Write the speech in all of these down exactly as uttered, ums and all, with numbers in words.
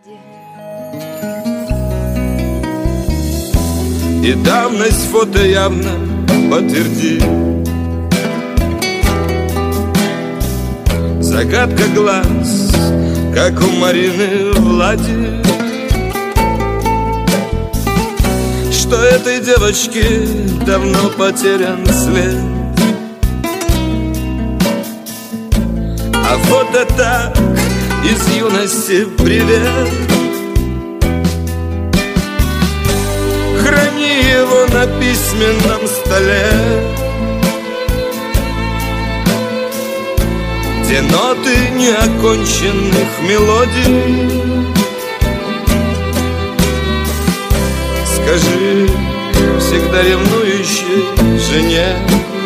И давность фото явно подтвердит. Загадка глаз, как у Марины Влади, что этой девочке давно потерян след. А фото так из юности привет. Храни его на письменном столе, те ноты неоконченных мелодий. Скажи всегда ревнующей жене,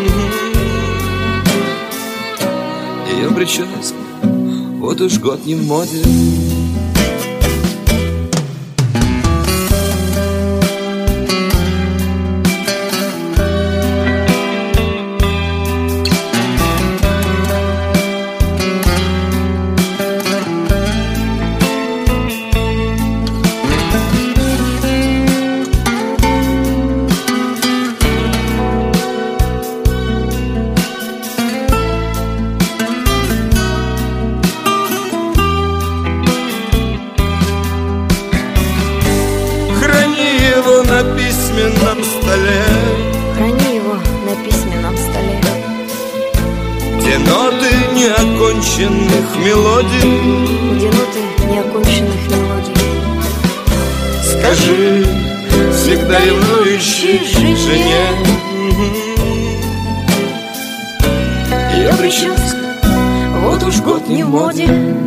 ее прическа вот уж год не в моде. На письменном столе, храни его на письменном столе, те ноты неоконченных мелодий, где ноты неоконченных мелодий. Скажи всегда ревнующей жене, ее прическа вот уж год не в моде.